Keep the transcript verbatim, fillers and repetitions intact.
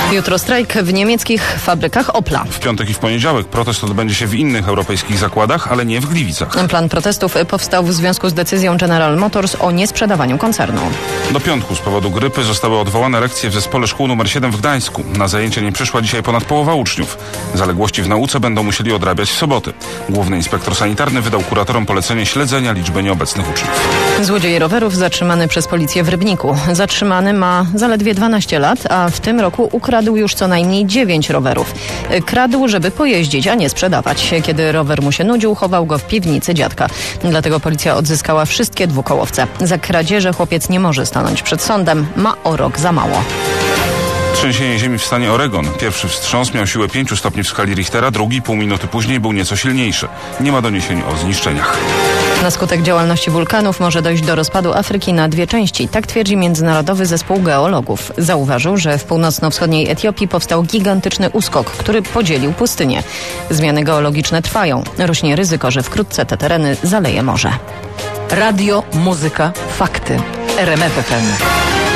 Jutro strajk w niemieckich fabrykach Opla. W piątek i w poniedziałek protest odbędzie się w innych europejskich zakładach, ale nie w Gliwicach. Plan protestów powstał w związku z decyzją General Motors o niesprzedawaniu koncernu. Do piątku z powodu grypy zostały odwołane lekcje w zespole szkół numer siedem w Gdańsku. Na zajęcie nie przyszła dzisiaj ponad połowa uczniów. Zaległości w nauce będą musieli odrabiać w soboty. Główny inspektor sanitarny wydał kuratorom polecenie śledzenia liczby nieobecnych uczniów. Złodziej rowerów zatrzymany przez policję w Rybniku. Zatrzymany ma zaledwie dwanaście lat, a w tym roku ukradł już co najmniej dziewięć rowerów. Kradł, żeby pojeździć, a nie sprzedawać. Kiedy rower mu się nudził, chował go w piwnicy dziadka. Dlatego policja odzyskała wszystkie dwukołowce. Za kradzieże chłopiec nie może stanąć przed sądem. Ma o rok za mało. Trzęsienie ziemi w stanie Oregon. Pierwszy wstrząs miał siłę pięć stopni w skali Richtera, drugi pół minuty później był nieco silniejszy. Nie ma doniesień o zniszczeniach. Na skutek działalności wulkanów może dojść do rozpadu Afryki na dwie części. Tak twierdzi Międzynarodowy Zespół Geologów. Zauważył, że w północno-wschodniej Etiopii powstał gigantyczny uskok, który podzielił pustynię. Zmiany geologiczne trwają. Rośnie ryzyko, że wkrótce te tereny zaleje morze. Radio, muzyka, fakty. R M F F M.